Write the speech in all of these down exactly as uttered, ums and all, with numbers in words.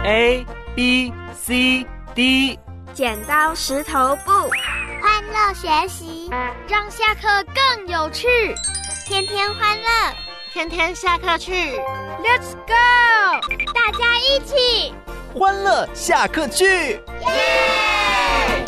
A B C D， 剪刀石头布， 欢乐学习， 让下课更有趣， 天天欢乐， 天天下课去 Let's go， 大家一起欢乐下课去， 耶！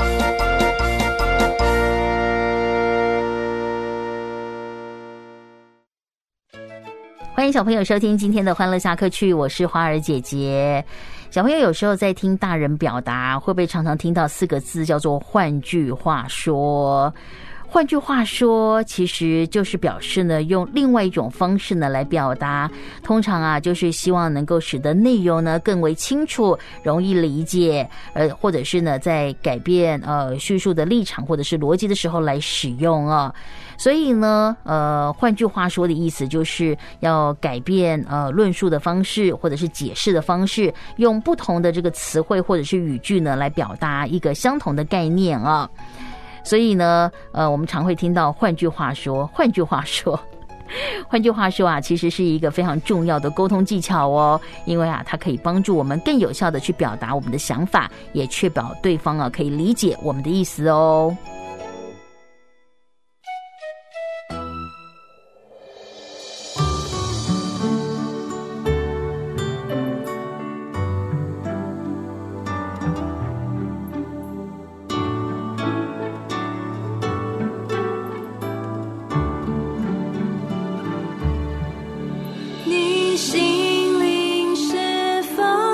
欢迎小朋友收听今天的欢乐下课去，我是花儿姐姐。小朋友有时候在听大人表达，会不会常常听到四个字叫做换句话说？换句话说，其实就是表示呢，用另外一种方式呢来表达。通常啊，就是希望能够使得内容呢更为清楚、容易理解，呃，或者是呢在改变呃叙述的立场或者是逻辑的时候来使用啊。所以呢，呃，换句话说的意思就是要改变呃论述的方式或者是解释的方式，用不同的这个词汇或者是语句呢来表达一个相同的概念啊。所以呢，呃，我们常会听到换句话说，换句话说，换句话说啊，其实是一个非常重要的沟通技巧哦，因为啊，它可以帮助我们更有效的去表达我们的想法，也确保对方啊可以理解我们的意思哦。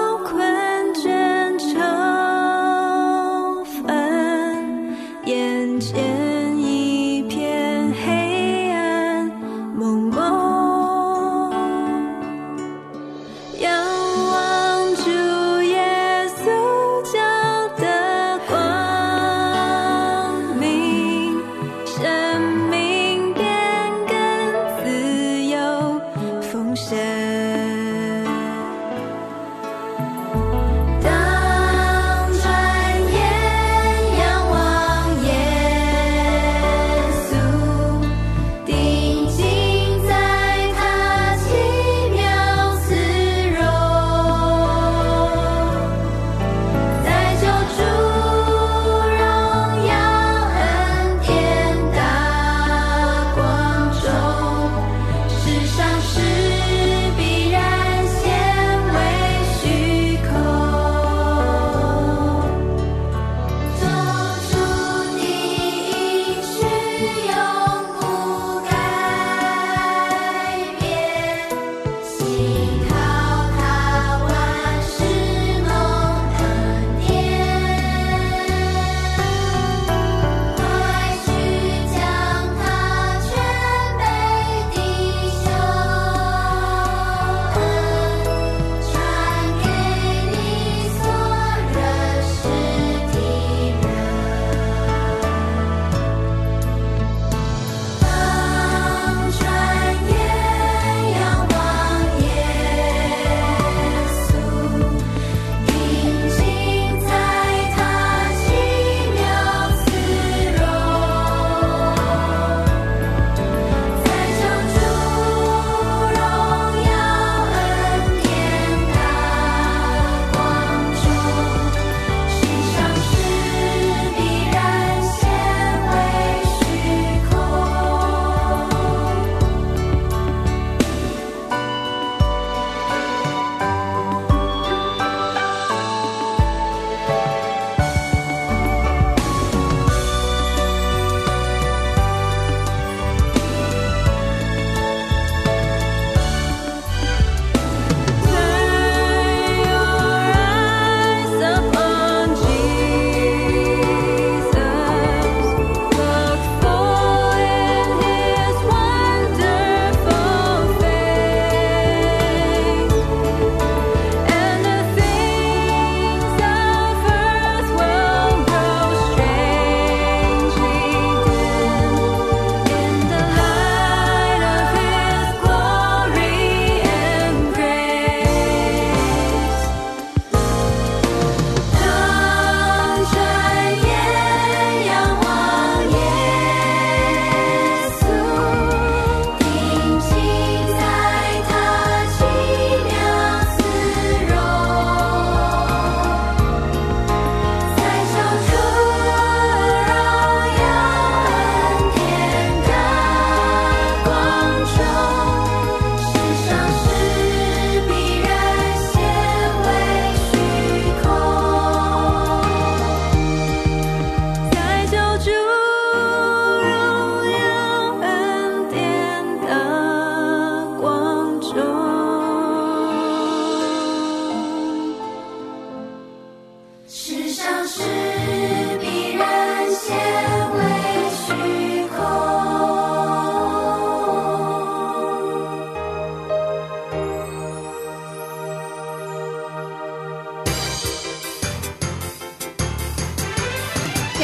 眼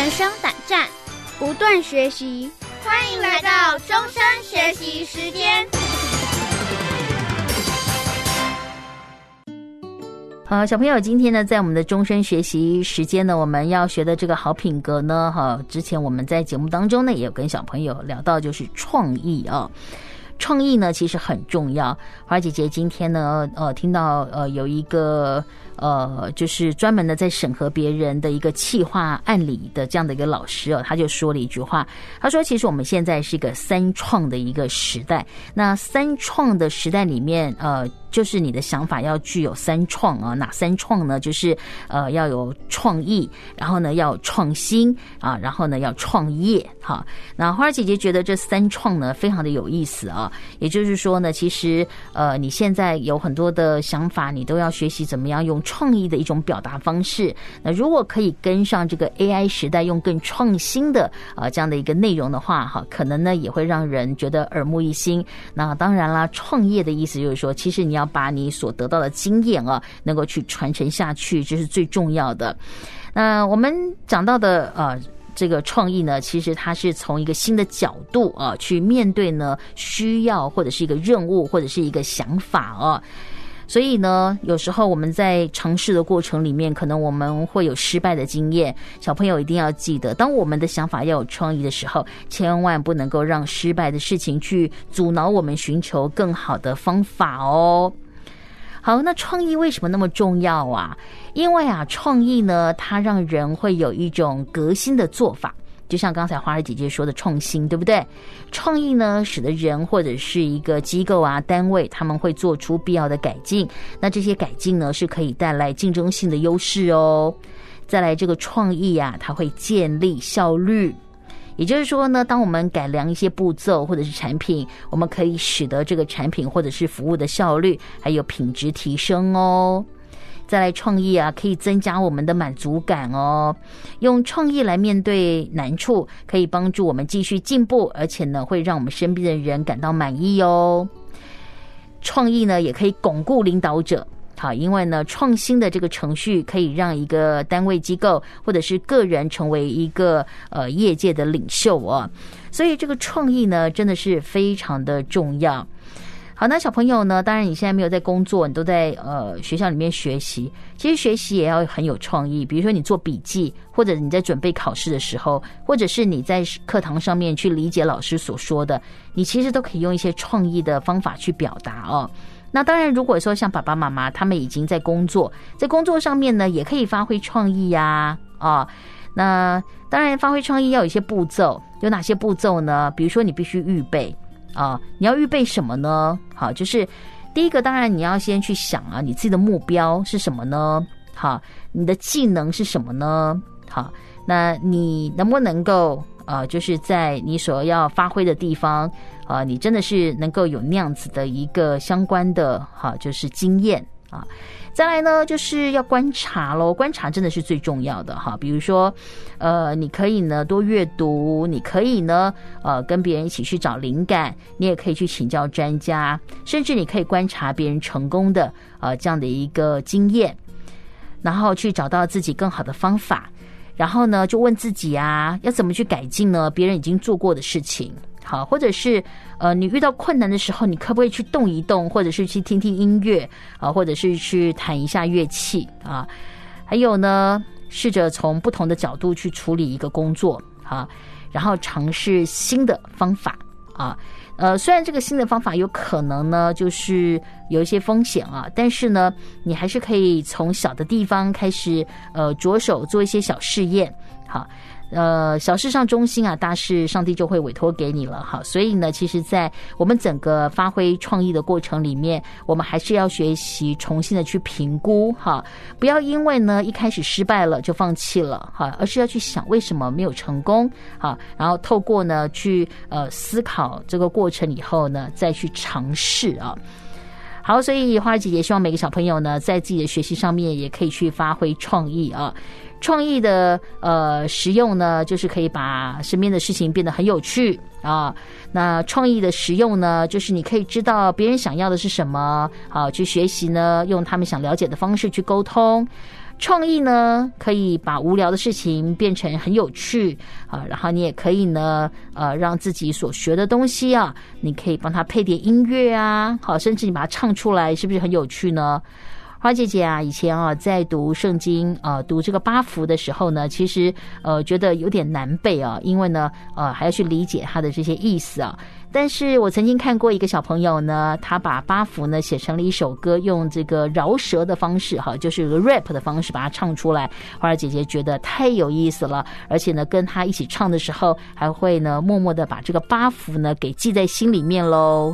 人生胆战， 不断学习。 欢迎来到终身学习时间。 好，小朋友，今天呢，在我们的终身学习时间呢，我们要学的这个好品格呢，哈，之前我们在节目当中呢，也有跟小朋友聊到，就是创意啊。创意呢，其实很重要。花姐姐今天呢，呃，听到呃有一个呃，就是专门的在审核别人的一个企划案里的这样的一个老师哦，他就说了一句话，他说：“其实我们现在是一个三创的一个时代。那三创的时代里面，呃。”就是你的想法要具有三创啊，哪三创呢？就是呃要有创意，然后呢要有创新啊，然后呢要创业哈。那花儿姐姐觉得这三创呢非常的有意思啊，也就是说呢，其实呃你现在有很多的想法，你都要学习怎么样用创意的一种表达方式。那如果可以跟上这个 A I 时代，用更创新的啊、呃、这样的一个内容的话，哈，可能呢也会让人觉得耳目一新。那当然啦，创业的意思就是说，其实你要要把你所得到的经验啊，能够去传承下去，这是最重要的。那我们讲到的呃这个创意呢，其实它是从一个新的角度啊去面对呢需要或者是一个任务或者是一个想法啊。所以呢，有时候我们在尝试的过程里面，可能我们会有失败的经验。小朋友一定要记得，当我们的想法要有创意的时候，千万不能够让失败的事情去阻挠我们寻求更好的方法哦。好，那创意为什么那么重要啊？因为啊，创意呢，它让人会有一种革新的做法。就像刚才花儿姐姐说的创新，对不对？创意呢，使得人或者是一个机构啊、单位，他们会做出必要的改进。那这些改进呢，是可以带来竞争性的优势哦。再来，这个创意啊，它会建立效率。也就是说呢，当我们改良一些步骤或者是产品，我们可以使得这个产品或者是服务的效率还有品质提升哦。再来，创意啊，可以增加我们的满足感哦。用创意来面对难处，可以帮助我们继续进步，而且呢，会让我们身边的人感到满意哦。创意呢，也可以巩固领导者。好，因为呢，创新的这个程序可以让一个单位机构或者是个人成为一个呃业界的领袖哦。所以这个创意呢，真的是非常的重要。好，那小朋友呢，当然你现在没有在工作，你都在呃学校里面学习，其实学习也要很有创意。比如说你做笔记，或者你在准备考试的时候，或者是你在课堂上面去理解老师所说的，你其实都可以用一些创意的方法去表达哦。那当然，如果说像爸爸妈妈他们已经在工作，在工作上面呢，也可以发挥创意呀、啊，啊，那当然发挥创意要有一些步骤，有哪些步骤呢？比如说你必须预备啊，你要预备什么呢？好，就是第一个，当然你要先去想啊，你自己的目标是什么呢？好，你的技能是什么呢？好，那你能不能够呃，就是在你所要发挥的地方，呃，你真的是能够有那样子的一个相关的哈，就是经验啊。再来呢，就是要观察咯，观察真的是最重要的哈。比如说，呃，你可以呢多阅读，你可以呢呃跟别人一起去找灵感，你也可以去请教专家，甚至你可以观察别人成功的呃这样的一个经验，然后去找到自己更好的方法。然后呢，就问自己啊，要怎么去改进呢？别人已经做过的事情，好，或者是呃，你遇到困难的时候，你可不可以去动一动，或者是去听听音乐啊，或者是去弹一下乐器啊？还有呢，试着从不同的角度去处理一个工作啊，然后尝试新的方法啊。呃，虽然这个新的方法有可能呢，就是有一些风险啊，但是呢，你还是可以从小的地方开始，呃，着手做一些小试验，好。呃，小事上忠心啊，大事上帝就会委托给你了哈。所以呢，其实在我们整个发挥创意的过程里面，我们还是要学习重新的去评估哈，不要因为呢一开始失败了就放弃了哈，而是要去想为什么没有成功哈，然后透过呢去呃思考这个过程以后呢，再去尝试啊。好，所以花儿姐姐希望每个小朋友呢，在自己的学习上面也可以去发挥创意啊。创意的呃实用呢，就是可以把身边的事情变得很有趣啊。那创意的实用呢，就是你可以知道别人想要的是什么，好去学习呢，用他们想了解的方式去沟通。 创意呢，可以把无聊的事情变成很有趣啊，然后你也可以呢，呃，让自己所学的东西啊，你可以帮他配点音乐啊，好，甚至你把它唱出来，是不是很有趣呢？花姐姐啊，以前啊在读圣经呃读这个八福的时候呢，其实呃觉得有点难背啊，因为呢呃还要去理解它的这些意思啊。但是我曾经看过一个小朋友呢，他把八福呢写成了一首歌，用这个饶舌的方式哈，就是有个 rap 的方式把它唱出来。花姐姐觉得太有意思了，而且呢跟他一起唱的时候，还会呢默默的把这个八福呢给记在心里面喽。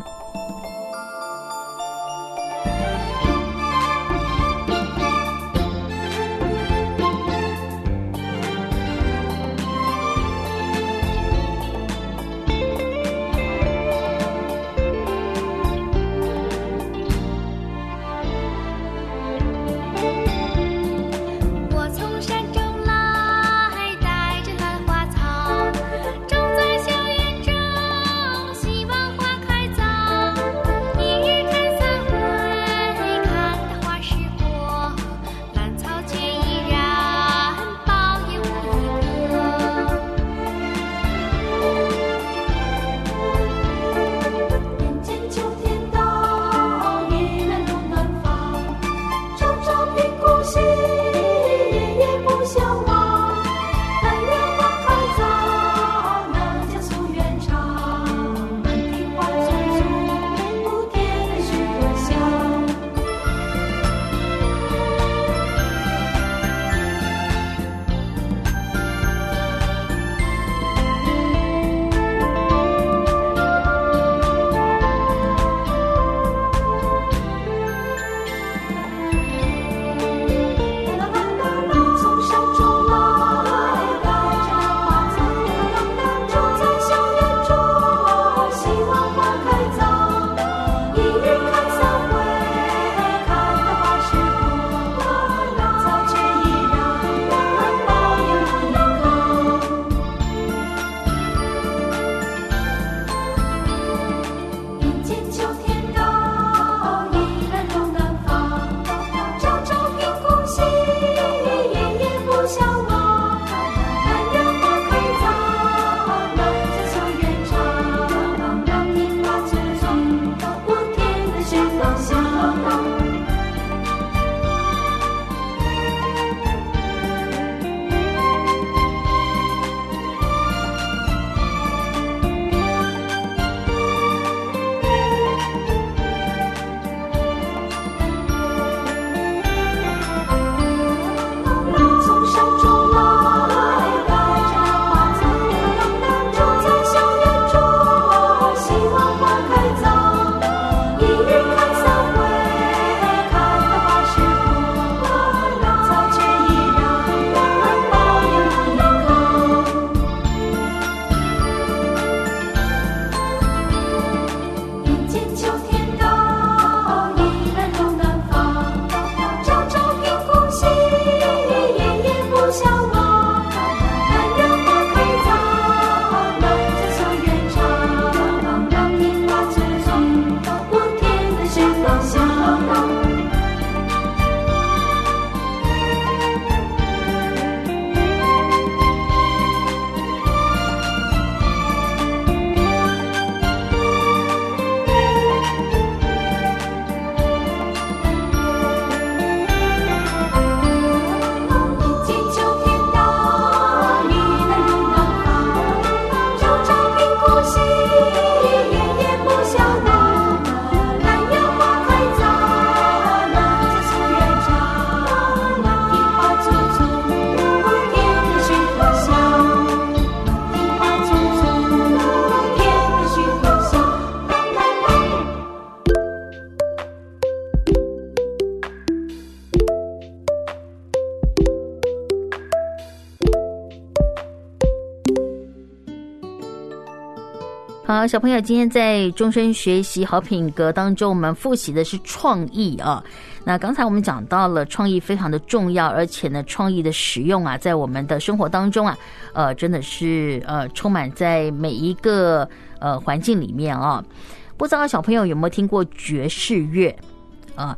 好，小朋友，今天在终身学习好品格当中，我们复习的是创意啊。那刚才我们讲到了创意非常的重要，而且呢，创意的使用啊，在我们的生活当中啊，呃，真的是呃，充满在每一个呃环境里面啊。不知道小朋友有没有听过爵士乐啊？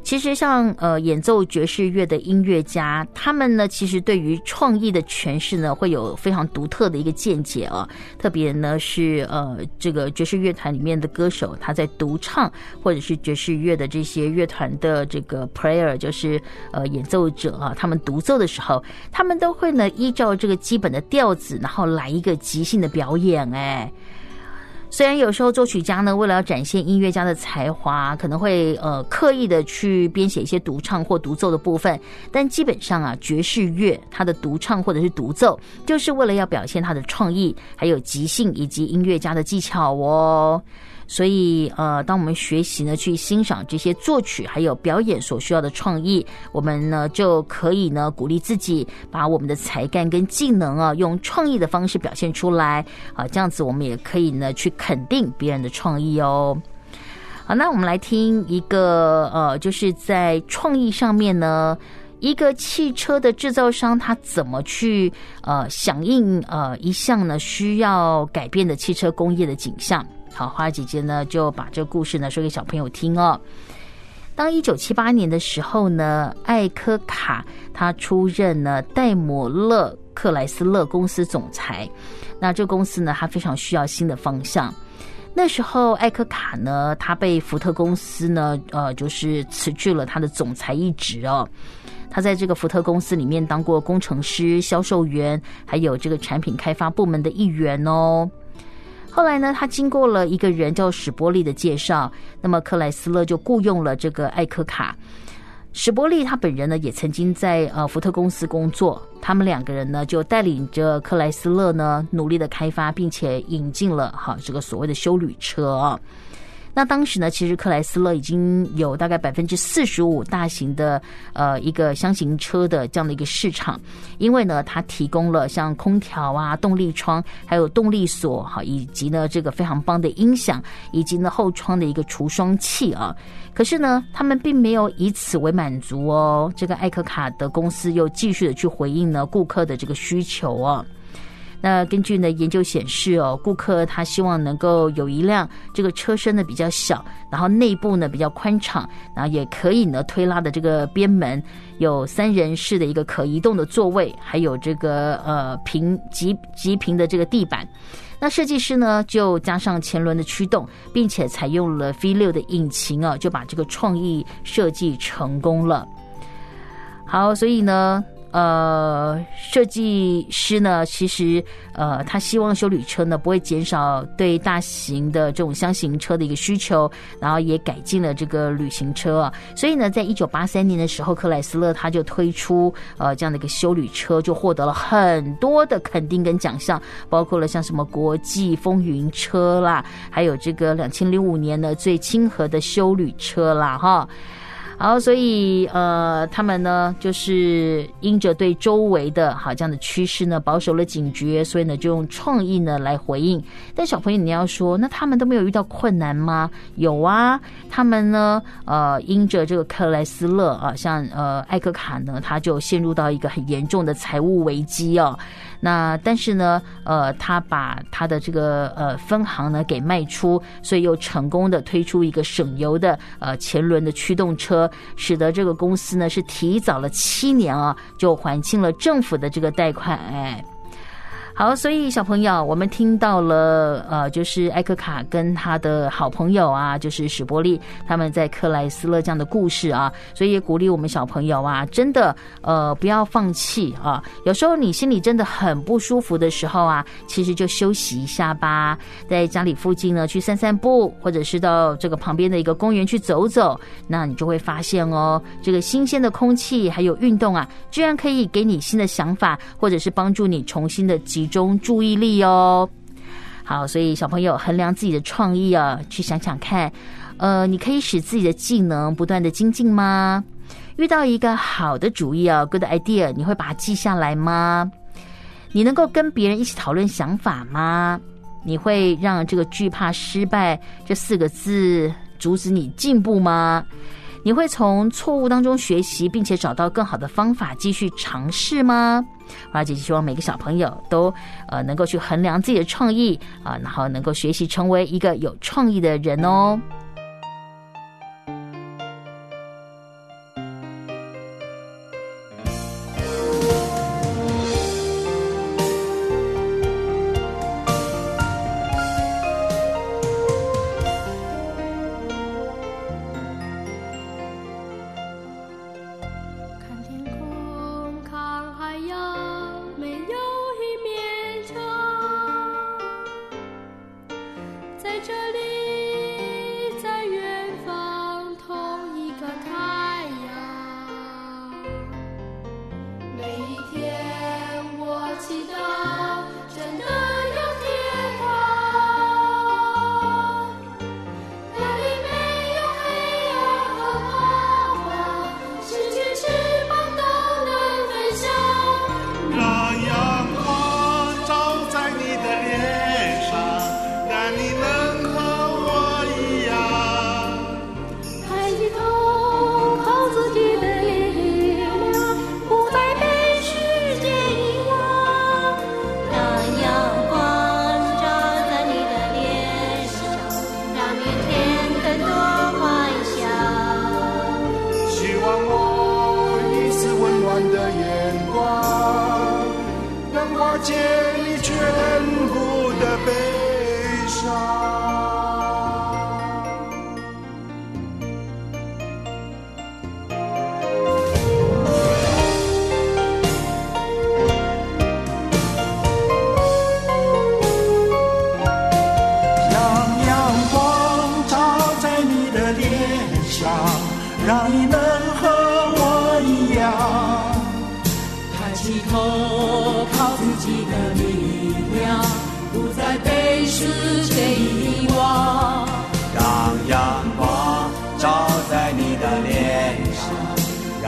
其实像呃演奏爵士乐的音乐家，他们呢其实对于创意的诠释呢会有非常独特的一个见解啊。特别呢是呃这个爵士乐团里面的歌手，他在独唱或者是爵士乐的这些乐团的这个 player， 就是呃演奏者啊，他们独奏的时候，他们都会呢依照这个基本的调子，然后来一个即兴的表演。哎，虽然有时候作曲家呢为了要展现音乐家的才华，可能会呃刻意的去编写一些独唱或独奏的部分，但基本上啊，爵士乐它的独唱或者是独奏，就是为了要表现它的创意，还有即兴以及音乐家的技巧哦。所以呃，当我们学习呢去欣赏这些作曲还有表演所需要的创意，我们呢就可以呢鼓励自己把我们的才干跟技能啊用创意的方式表现出来啊，这样子我们也可以呢去肯定别人的创意哦。好，那我们来听一个呃，就是在创意上面呢，一个汽车的制造商他怎么去呃响应呃一项呢需要改变的汽车工业的景象。好，花姐姐呢就把这个故事呢说给小朋友听哦。当一九七八年的时候呢，艾科卡他出任呢戴姆勒克莱斯勒公司总裁。那这个公司呢，他非常需要新的方向。那时候艾科卡呢，他被福特公司呢，呃，就是辞去了他的总裁一职哦。他在这个福特公司里面当过工程师、销售员，还有这个产品开发部门的一员哦。后来呢，他经过了一个人叫史波利的介绍，那么克莱斯勒就雇佣了这个艾科卡。史波利他本人呢，也曾经在呃福特公司工作，他们两个人呢就带领着克莱斯勒呢努力的开发，并且引进了哈这个所谓的休旅车啊。那当时呢，其实克莱斯勒已经有大概百分之四十五大型的呃一个箱型车的这样的一个市场，因为呢，它提供了像空调啊、动力窗，还有动力锁哈，以及呢这个非常棒的音响，以及呢后窗的一个除霜器啊。可是呢，他们并没有以此为满足哦。这个艾科卡的公司又继续的去回应呢顾客的这个需求啊。那根据呢研究显示哦，顾客他希望能够有一辆这个车身呢比较小，然后内部呢比较宽敞，然后也可以呢推拉的这个边门，有三人式的一个可移动的座位，还有这个呃平极极平的这个地板。那设计师呢就加上前轮的驱动，并且采用了 V 六 的引擎啊，就把这个创意设计成功了。好，所以呢呃，设计师呢，其实呃，他希望休旅车呢不会减少对大型的这种箱型车的一个需求，然后也改进了这个旅行车啊。所以呢，在一九八三年的时候，克莱斯勒他就推出呃这样的一个休旅车，就获得了很多的肯定跟奖项，包括了像什么国际风云车啦，还有这个两千零五年的最亲和的休旅车啦，哈。好，所以呃，他们呢就是因着对周围的好这样的趋势呢保守了警觉，所以呢就用创意呢来回应。但小朋友你要说，那他们都没有遇到困难吗？有啊，他们呢呃因着这个克莱斯勒啊，像呃艾科卡呢，他就陷入到一个很严重的财务危机哦。那但是呢呃他把他的这个呃分行呢给卖出，所以又成功的推出一个省油的呃前轮的驱动车，使得这个公司呢是提早了七年啊就还清了政府的这个贷款。哎，好，所以小朋友，我们听到了呃，就是艾科卡跟他的好朋友啊，就是史波利他们在克莱斯勒这样的故事啊，所以也鼓励我们小朋友啊，真的呃不要放弃啊。有时候你心里真的很不舒服的时候啊，其实就休息一下吧，在家里附近呢去散散步，或者是到这个旁边的一个公园去走走，那你就会发现哦，这个新鲜的空气还有运动啊，居然可以给你新的想法，或者是帮助你重新的集中注意力哦。好，所以小朋友衡量自己的创意啊，去想想看，呃，你可以使自己的技能不断的精进吗？遇到一个好的主意啊 ，good idea， 你会把它记下来吗？你能够跟别人一起讨论想法吗？你会让这个惧怕失败这四个字阻止你进步吗？你会从错误当中学习，并且找到更好的方法继续尝试吗？花姐姐希望每个小朋友都呃能够去衡量自己的创意啊、呃，然后能够学习成为一个有创意的人哦。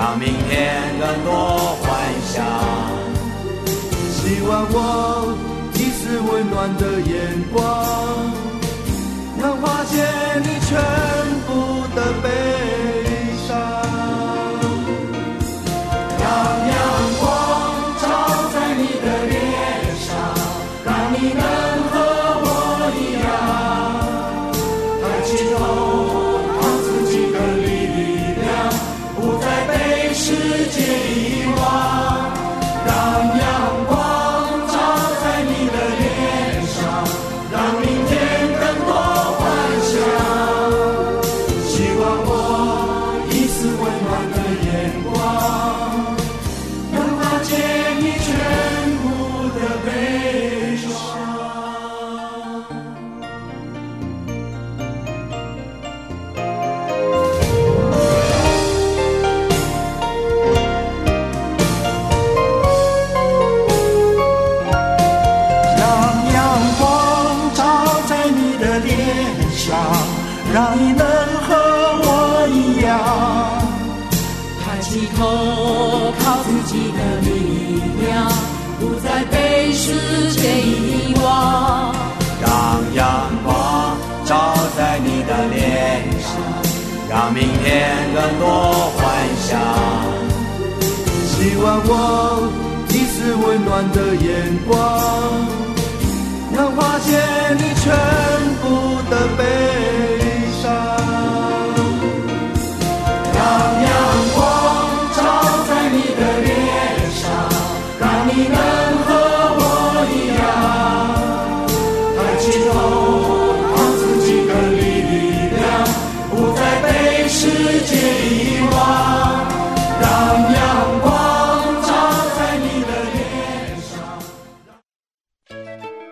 让明天更多幻想。 希望我一丝温暖的眼光，能化解你全部的悲伤。让阳光照在你的脸上，让你能和我一样，抬起头靠自己的力量，不再被世界遗忘。让阳光照在你的脸上，让明天更多幻想。希望我一丝温暖的眼光，能化解你全部的悲伤。让阳光照在你的脸上，让你能和我一样，抬起头靠自己的力量，不再被世界遗忘。 让阳光照在你的脸上，让明天更多幻想。 希望我一丝温暖的眼光，能化解你全部的悲伤。让阳光照在你的脸上，让你能和我一样，抬起头靠自己的力量，不再被世界遗忘。让阳光照在你的脸上。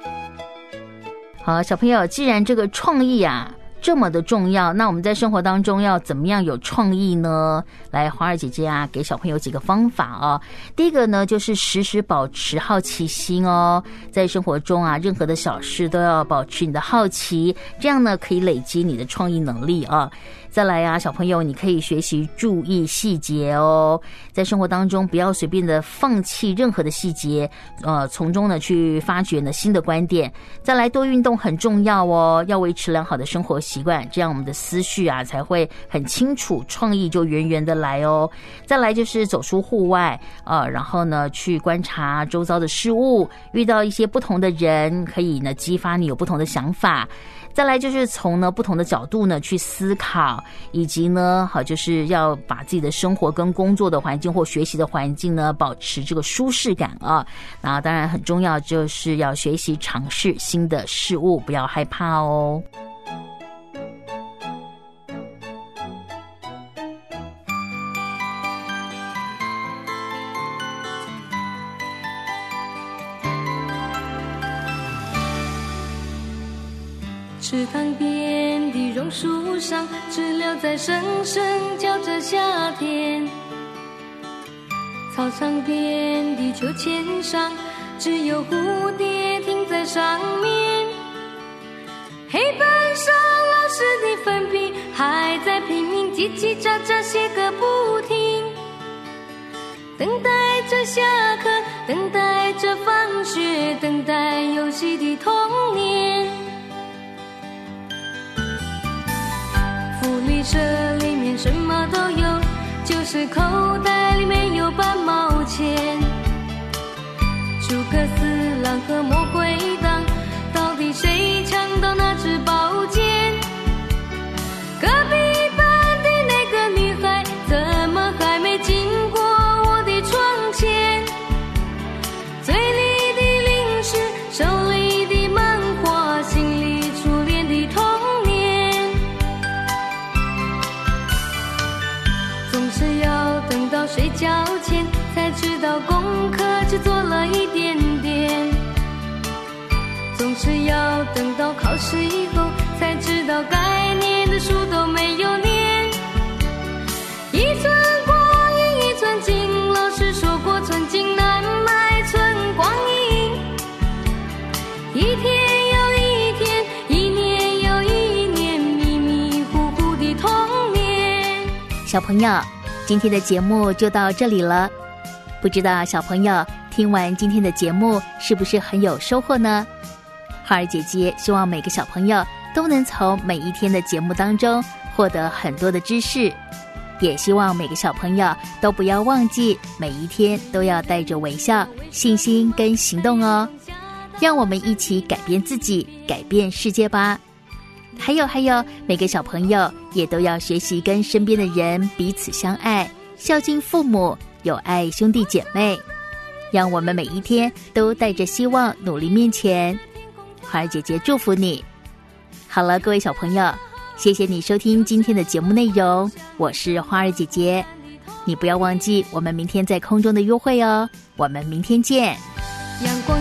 好，小朋友，既然这个创意啊这么的重要，那我们在生活当中要怎么样有创意呢？来，华儿姐姐啊，给小朋友几个方法哦。第一个呢，就是时时保持好奇心哦，在生活中啊，任何的小事都要保持你的好奇，这样呢可以累积你的创意能力啊。再来啊，小朋友，你可以学习注意细节哦，在生活当中不要随便的放弃任何的细节，呃，从中呢去发掘呢新的观点。再来，多运动很重要哦，要维持良好的生活习惯，这样我们的思绪啊才会很清楚，创意就源源的来哦。再来就是走出户外，呃，然后呢去观察周遭的事物，遇到一些不同的人，可以呢激发你有不同的想法。再来就是从呢不同的角度呢去思考，以及呢好就是要把自己的生活跟工作的环境或学习的环境呢保持这个舒适感啊。那当然很重要，就是要学习尝试新的事物，不要害怕哦。 池塘边的榕树上，知了在声声叫着夏天。操场边的秋千上，只有蝴蝶停在上面。黑板上老师的粉笔还在拼命叽叽喳喳写个不停，等待着下课，等待着放学，等待游戏的童年。福利社里面什么都有，就是口袋里面有半毛钱。诸葛四郎和魔鬼党，到底谁抢到那支宝剑？隔壁班的那个女孩，怎么还没经过我的窗前？嘴里的零食，手里的漫画，心里初恋的童年。总是要等到睡觉前才知道功课只做了一点点，总是要等到考试以后才知道该念的书都没有念。一寸光阴一寸金，老师说过寸金难买寸光阴。一天又一天，一年又一年，迷迷糊糊的童年。 小朋友， 今天的节目就到这里了。不知道小朋友听完今天的节目是不是很有收获呢？花儿姐姐希望每个小朋友都能从每一天的节目当中获得很多的知识，也希望每个小朋友都不要忘记每一天都要带着微笑、信心跟行动哦。让我们一起改变自己，改变世界吧。还有还有，每个小朋友也都要学习跟身边的人彼此相爱，孝敬父母，友爱兄弟姐妹。让我们每一天都带着希望努力面前。花儿姐姐祝福你。好了，各位小朋友，谢谢你收听今天的节目内容，我是花儿姐姐。你不要忘记我们明天在空中的约会哦，我们明天见。 阳光